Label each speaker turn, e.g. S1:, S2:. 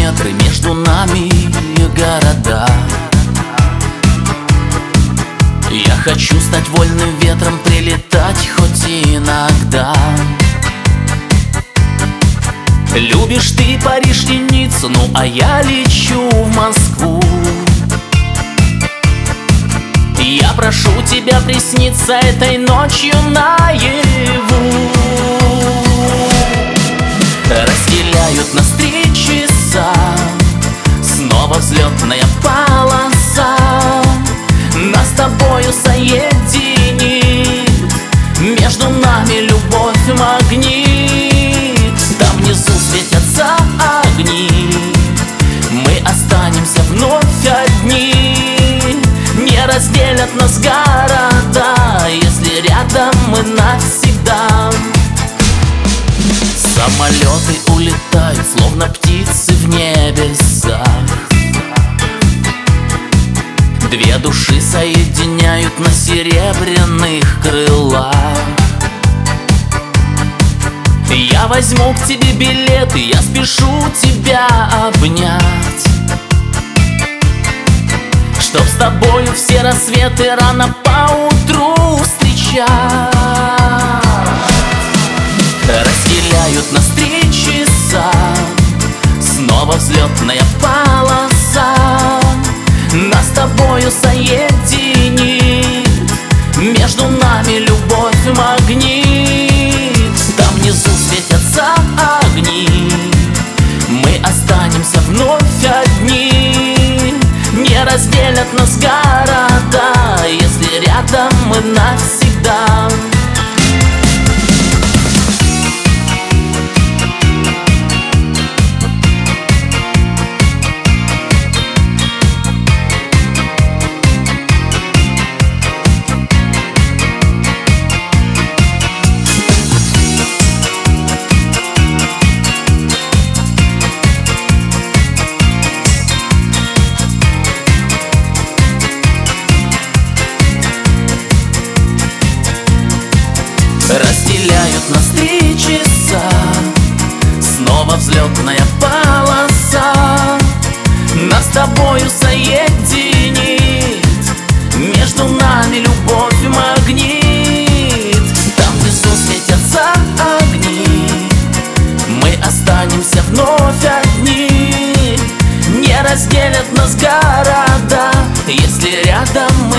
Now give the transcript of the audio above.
S1: километры, между нами города. Я хочу стать вольным ветром, прилетать хоть иногда. Любишь ты Париж и Ниццу, ну а я лечу в Москву. Я прошу тебя присниться этой ночью наяву. Разделяют нас 3 часа, снова взлетная полоса нас с тобою соединит. Между нами любовь магнит. Там внизу светятся огни, мы останемся вновь одни. Не разделят нас города, если рядом мы навсегда. Самолеты улетают, словно птицы в небесах. 2 души соединяют на серебряных крылах. Я возьму к тебе билеты, я спешу тебя обнять, чтоб с тобою все рассветы рано поутру встречать. Разделяют нас 3 часа, снова взлетная полоса нас с тобою соединит. Между нами любовь магнит. Там внизу светятся огни, мы останемся вновь одни. Не разделят нас города, если рядом мы навсегда. Разделяют нас 3 часа, снова взлетная полоса нас с тобою соединит. Между нами любовь магнит. Там внизу светятся огни, мы останемся вновь одни. Не разделят нас города, если рядом